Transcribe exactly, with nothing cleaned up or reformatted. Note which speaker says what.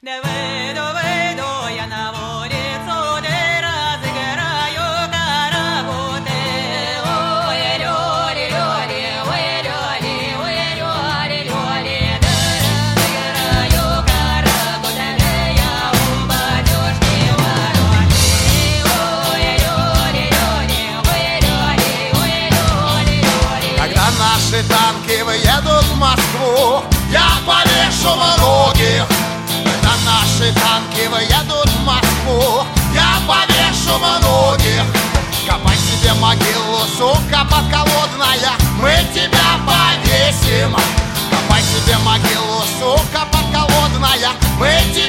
Speaker 1: Да выйду, выйду я на улицу, да разыграю караоке. Ой, лёли, лёли, ой, лёли, ой, лёли, лёли, да разыграю караоке, да я у батюшки вороты. Ой, лёли, лёли, ой, лёли, ой, лёли, лёли.
Speaker 2: Когда наши танки выедут в Москву, я повешу многих. Когда наши танки выедут в Москву, я повешу многих. Копай себе могилу, сука подколодная, мы тебя повесим. Копай себе могилу, сука подколодная, мы тебя